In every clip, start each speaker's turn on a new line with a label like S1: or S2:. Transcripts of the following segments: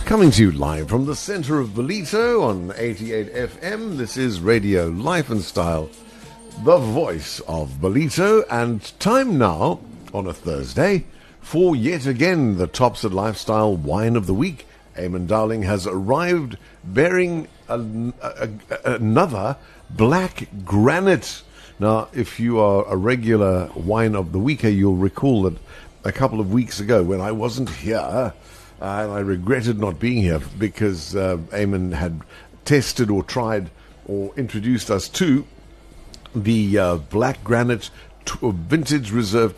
S1: Coming to you live from the centre of Ballito on 88 FM. This is Radio Life and Style, the voice of Ballito. And time now, on a Thursday, for yet again the Tops at Lifestyle Wine of the Week. Eamon Darling has arrived bearing another black granite. Now, if you are a regular Wine of the Weeker, you'll recall that a couple of weeks ago when I wasn't here, and I regretted not being here because Eamon had tested or tried or introduced us to the Black Granite Vintage Reserve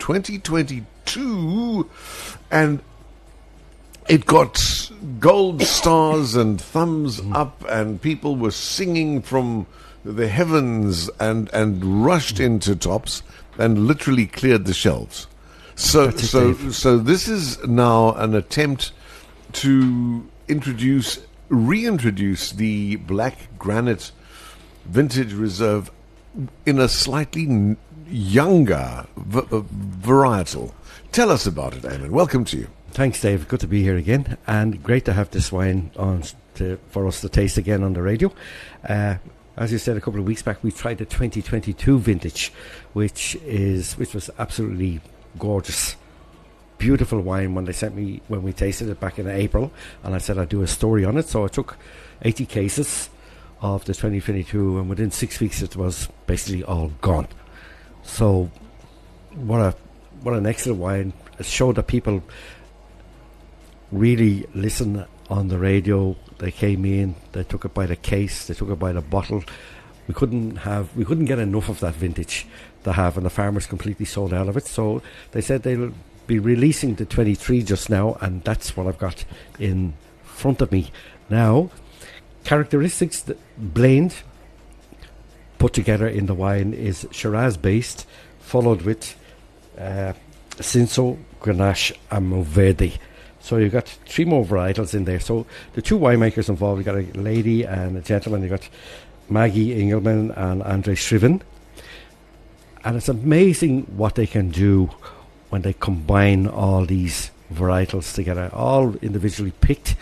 S1: 2022, and it got gold stars and thumbs up, and people were singing from the heavens and rushed into Tops and literally cleared the shelves. So this is now an attempt to reintroduce the Black Granite Vintage Reserve in a slightly younger varietal. Tell us about it, Eamon. Welcome to you.
S2: Thanks, Dave. Good to be here again, and great to have this wine on for us to taste again on the radio. As you said a couple of weeks back, we tried the 2022 vintage, which was absolutely gorgeous. Beautiful wine when they sent me when we tasted it back in April, and I said I'd do a story on it. So I took 80 cases of the 2022, and within 6 weeks it was basically all gone. So what an excellent wine. It showed that people really listen on the radio. They came in, they took it by the case, they took it by the bottle. We couldn't get enough of that vintage to have, and the farmers completely sold out of it. So they said they'll be releasing the 23 just now, and that's what I've got in front of me now. Characteristics that blend put together in the wine is Shiraz based, followed with Cinsault, Grenache and Mourvedre. So you've got three more varietals in there. So the two winemakers involved, you've got a lady and a gentleman. You've got Maggie Engelman and Andre Shriven. And it's amazing what they can do when they combine all these varietals together, all individually picked,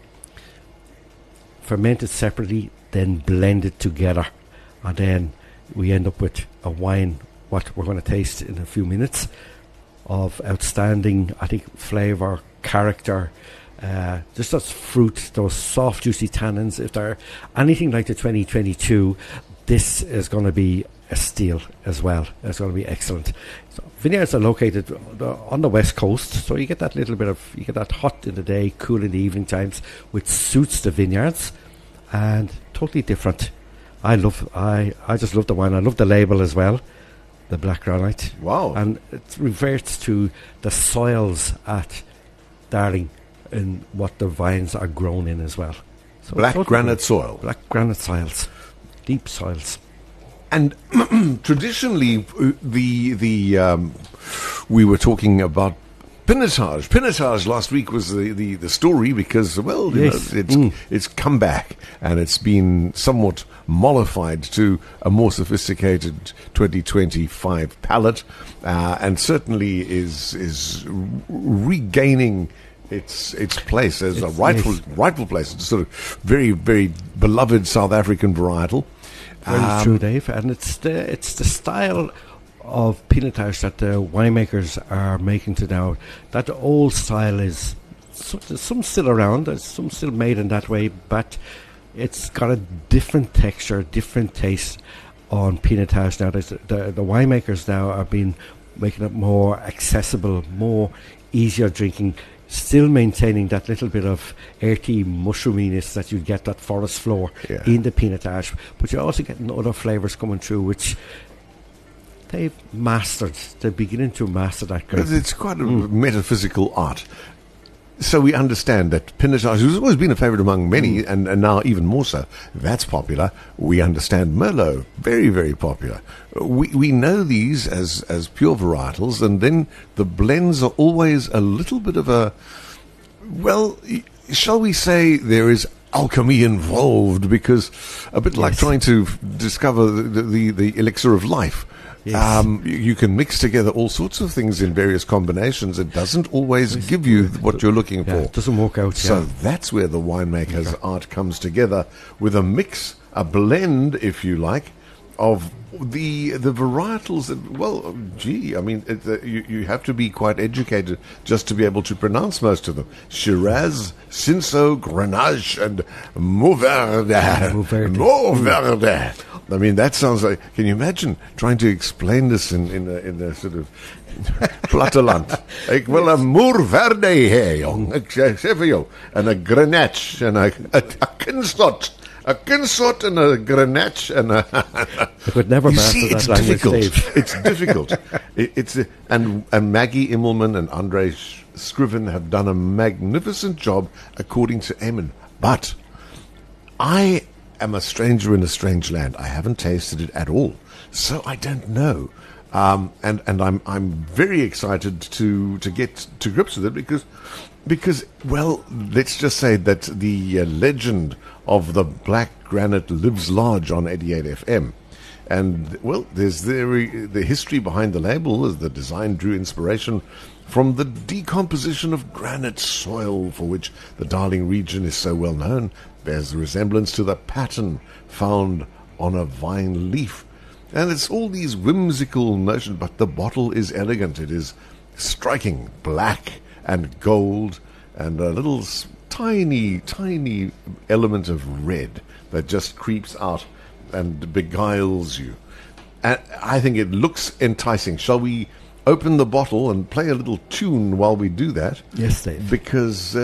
S2: fermented separately, then blended together. And then we end up with a wine, what we're going to taste in a few minutes, of outstanding, I think, flavour, character, just those fruit, those soft, juicy tannins. If they're anything like the 2022, this is going to be a steal as well. It's going to be excellent. So vineyards are located on the west coast, so you get that little bit of, you get that hot in the day, cool in the evening times, which suits the vineyards, and totally different. I just love the wine. I love the label as well, the Black Granite.
S1: Wow.
S2: And it reverts to the soils at Darling and what the vines are grown in as well. So
S1: Black granite soil.
S2: Black granite soils. Deep soils.
S1: And traditionally, we were talking about Pinotage. Pinotage last week was the story because, well,
S2: yes.
S1: It's come back and it's been somewhat mollified to a more sophisticated 2025 palate, and certainly is regaining its place as a rightful place. It's sort of very, very beloved South African varietal.
S2: Very true, Dave. And it's the style of Pinotage that the winemakers are making to now. That old style is some still around, there's some still made in that way, but it's got a different texture, different taste on Pinotage now. The winemakers now are been making it more accessible, more easier drinking, still maintaining that little bit of earthy mushroominess that you get, that forest floor in the Pinotage, but you're also getting other flavours coming through, which they've mastered. They're beginning to master that.
S1: It's quite a metaphysical art. So we understand that Pinotage, who's always been a favourite among many, and now even more so, that's popular. We understand Merlot, very, very popular. We know these as pure varietals, and then the blends are always a little bit of a, well, shall we say there is alchemy involved, because a bit like trying to discover the elixir of life.
S2: Yes.
S1: You can mix together all sorts of things in various combinations. It doesn't always give you what you're looking for.
S2: It doesn't work out.
S1: So that's where the winemaker's art comes together with a mix, a blend, if you like, of the varietals. Well, gee, I mean, you have to be quite educated just to be able to pronounce most of them. Shiraz, Cinsault, Grenache, and Mourvèdre. I mean, that sounds like. Can you imagine trying to explain this in a sort of platteland? Ik wil een Mourvèdre hê, jong. Ek sê vir jou, en 'n Grenache en 'n Kinsot. A Kinsot and a Grenache and a.
S2: I could never master that language, Dave.
S1: It's difficult. And Maggie Immelman and Andre Scriven have done a magnificent job, according to Eamon. But I am a stranger in a strange land. I haven't tasted it at all, so I don't know. And I'm very excited to get to grips with it because well, let's just say that the legend of the black granite lives large on 88 FM. And, well, there's the history behind the label, as the design drew inspiration from the decomposition of granite soil, for which the Darling region is so well known. Bears a resemblance to the pattern found on a vine leaf. And it's all these whimsical notions, but the bottle is elegant. It is striking, black and gold, and a little tiny element of red that just creeps out and beguiles you. And I think it looks enticing. Shall we open the bottle and play a little tune while we do that?
S2: Yes, Dave.
S1: Because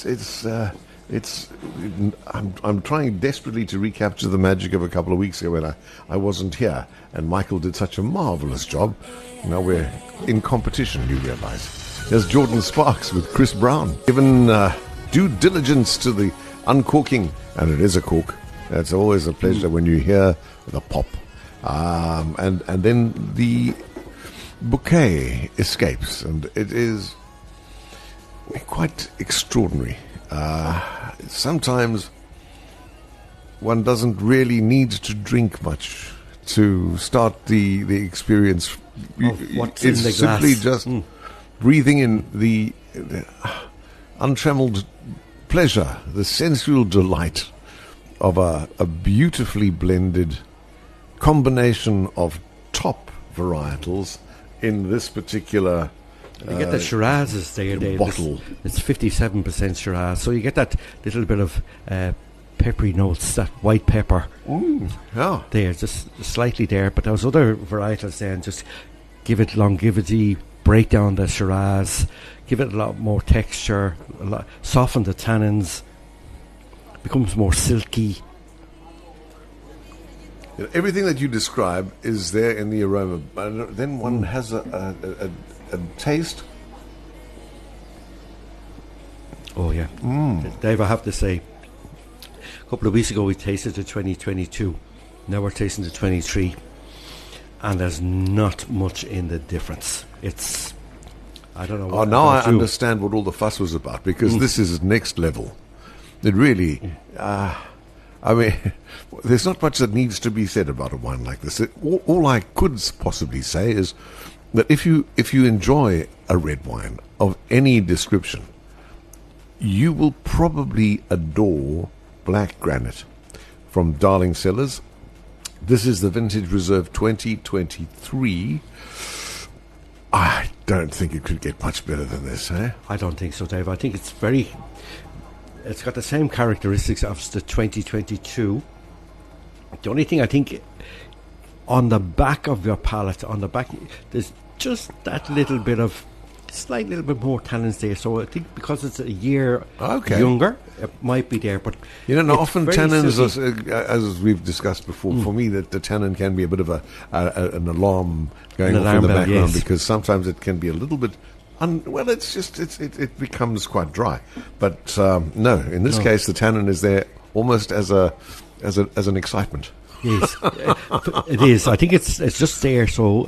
S1: I'm trying desperately to recapture the magic of a couple of weeks ago when I wasn't here, and Michael did such a marvelous job. Now we're in competition, you realize. There's Jordan Sparks with Chris Brown. Given due diligence to the uncorking, and it is a cork. It's always a pleasure when you hear the pop. And then the bouquet escapes, and it is quite extraordinary. Sometimes one doesn't really need to drink much to start the experience.
S2: What's
S1: it's
S2: in the
S1: simply
S2: glass.
S1: just breathing in the untrammeled pleasure, the sensual delight of a beautifully blended combination of top varietals in this particular
S2: You get the Shirazes there, Dave.
S1: bottle.
S2: It's 57% Shiraz, so you get that little bit of peppery notes, that white pepper
S1: Yeah.
S2: there, just slightly there. But those other varietals then just give it longevity, break down the Shiraz, give it a lot more texture, soften the tannins, becomes more silky.
S1: Everything that you describe is there in the aroma. And then one has a taste.
S2: Oh yeah, Dave, I have to say, a couple of weeks ago we tasted the 2022. Now we're tasting the 23, and there's not much in the difference. It's, I don't know.
S1: Oh, now I understand what all the fuss was about, because this is next level. It really, I mean, there's not much that needs to be said about a wine like this. All I could possibly say is that if you enjoy a red wine of any description, you will probably adore Black Granite from Darling Cellars. This is the Vintage Reserve 2023. I don't think it could get much better than this, eh?
S2: I don't think so, Dave. I think it's got the same characteristics of the 2022. The only thing I think on the back of your palate, there's just that little bit of, slight little bit more tannins there. So I think because it's a year younger, it might be there. But
S1: often tannins, as we've discussed before, for me that the tannin can be a bit of an alarm going off in the background, because sometimes it can be a little bit. It's just it becomes quite dry. But no, in this case, the tannin is there almost as an excitement.
S2: Yes, it is. I think it's just there. So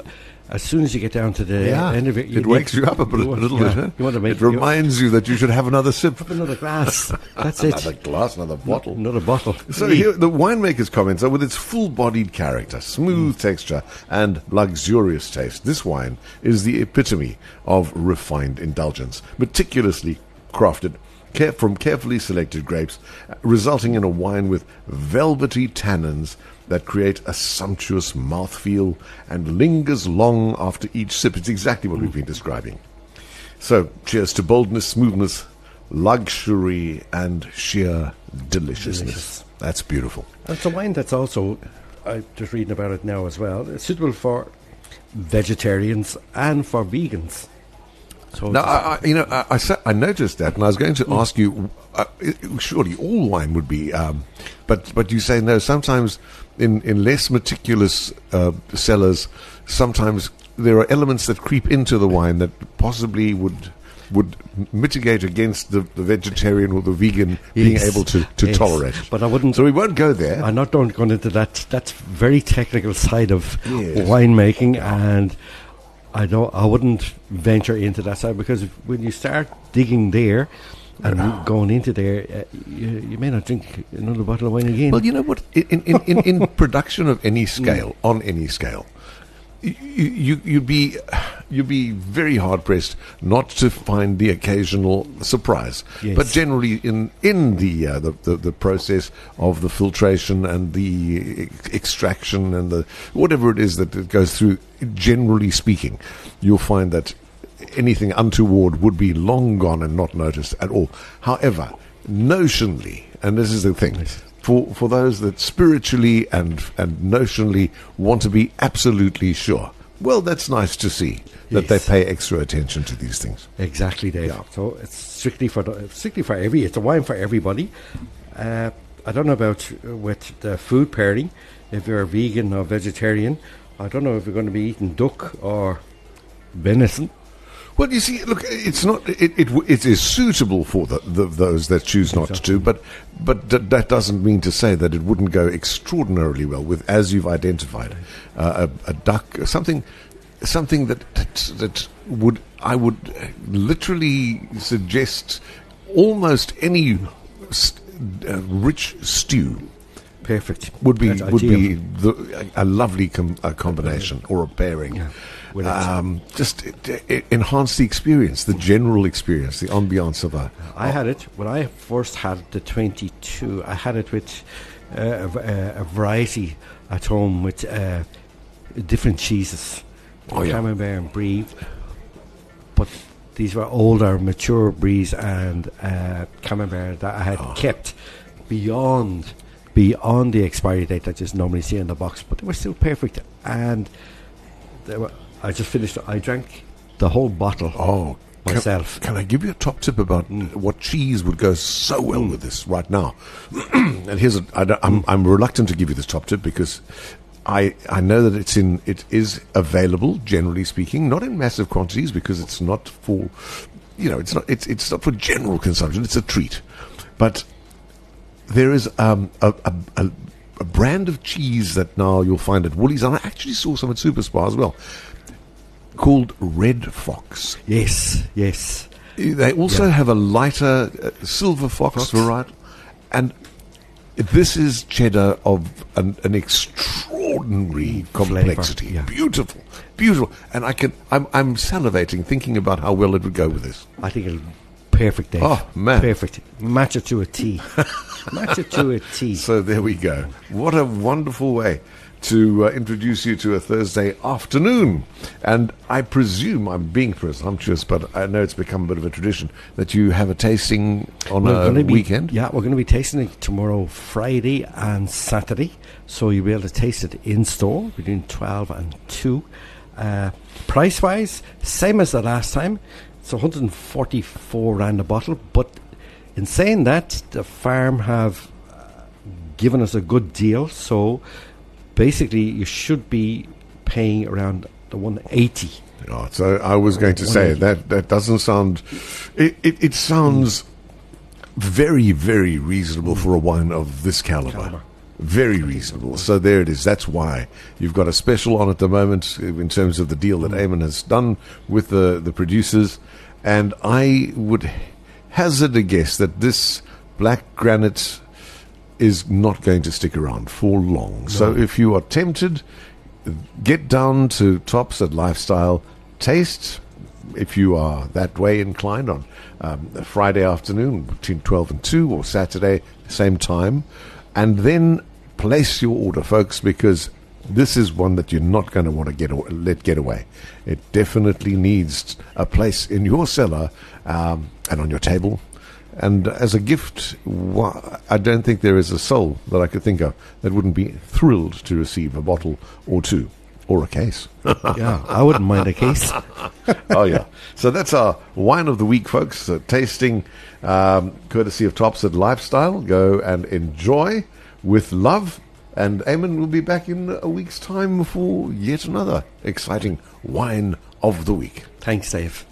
S2: as soon as you get down to the end of it,
S1: it wakes you up a little bit. Huh?
S2: You want to make
S1: it reminds you that you should have another sip.
S2: Have another glass. That's it.
S1: Another glass, another bottle.
S2: Another bottle.
S1: So here, the winemaker's comments are: with its full-bodied character, smooth texture, and luxurious taste, this wine is the epitome of refined indulgence, meticulously crafted from carefully selected grapes, resulting in a wine with velvety tannins that create a sumptuous mouthfeel and lingers long after each sip. It's exactly what we've been describing. So, cheers to boldness, smoothness, luxury, and sheer deliciousness. That's beautiful.
S2: And it's a wine that's also, I'm just reading about it now as well, it's suitable for vegetarians and for vegans. So
S1: now, I noticed that, and I was going to ask you, surely all wine would be, but you say no, sometimes in less meticulous cellars, sometimes there are elements that creep into the wine that possibly would mitigate against the vegetarian or the vegan being able to tolerate.
S2: But I wouldn't.
S1: So we won't go there.
S2: I'm not going into that. That's very technical side of winemaking, and I wouldn't venture into that side, because when you start digging there and going into there, you may not drink another bottle of wine again.
S1: Well, you know what? In production of any scale, on any scale, you'd be very hard pressed not to find the occasional surprise.
S2: Yes.
S1: But generally, in the process of the filtration and the extraction and the whatever it is that it goes through, generally speaking, you'll find that anything untoward would be long gone and not noticed at all. However, notionally, and this is the thing.
S2: Yes.
S1: For those that spiritually and notionally want to be absolutely sure, well, that's nice to see that they pay extra attention to these things.
S2: Exactly, Dave. Yeah. So it's strictly for it's a wine for everybody. I don't know about with the food pairing, if you're a vegan or vegetarian. I don't know if you're going to be eating duck or venison.
S1: Well, you see, look, it's not. It is suitable for those that choose not to, but that doesn't mean to say that it wouldn't go extraordinarily well with, as you've identified, a duck, something that I would literally suggest almost any rich stew.
S2: Perfect.
S1: Would be a lovely combination or a pairing.
S2: Yeah.
S1: Just enhance the experience, the general experience, the ambiance of a.
S2: I had it when I first had the 22. I had it with a variety at home with different cheeses, Camembert and Brie. But these were older, mature Bries and Camembert that I had kept beyond the expiry date that you normally see in the box, but they were still perfect. And I just finished. I drank the whole bottle myself.
S1: Can I give you a top tip about what cheese would go so well with this right now? And here's I'm reluctant to give you this top tip because I know that it is available, generally speaking, not in massive quantities because it's not for it's not for general consumption. It's a treat, but there is a brand of cheese that now you'll find at Woolies, and I actually saw some at Super Spar as well, called Red Fox.
S2: Yes.
S1: They also have a lighter Silver Fox variety, and this is cheddar of an extraordinary complexity.
S2: Yeah.
S1: Beautiful, and I'm salivating thinking about how well it would go with this.
S2: I think it'll perfect, Dave.
S1: Oh man,
S2: perfect. Match it to a T. Match it to a T.
S1: So there we go. What a wonderful way to introduce you to a Thursday afternoon. And I presume, I'm being presumptuous, but I know it's become a bit of a tradition, that you have a tasting on a weekend.
S2: Yeah, we're going to be tasting it tomorrow, Friday and Saturday. So you'll be able to taste it in store between 12 and 2. Price-wise, same as the last time. It's 144 rand a bottle, but in saying that, the farm have given us a good deal, so basically you should be paying around the 180.
S1: Oh, so I was going to say that doesn't sound. It sounds very, very reasonable for a wine of this caliber. Very reasonable. So there it is. That's why you've got a special on at the moment in terms of the deal that Eamon has done with the producers. And I would hazard a guess that this black granite is not going to stick around for long. No. So if you are tempted, get down to Tops at Lifestyle, taste, if you are that way inclined, on a Friday afternoon between 12 and 2, or Saturday, same time, and then place your order, folks, because this is one that you're not going to want to let get away. It definitely needs a place in your cellar and on your table. And as a gift, I don't think there is a soul that I could think of that wouldn't be thrilled to receive a bottle or two, or a case.
S2: Yeah, I wouldn't mind a case.
S1: Oh, yeah. So that's our wine of the week, folks. Tasting courtesy of Tops at Lifestyle. Go and enjoy with love. And Eamon will be back in a week's time for yet another exciting wine of the week.
S2: Thanks, Dave.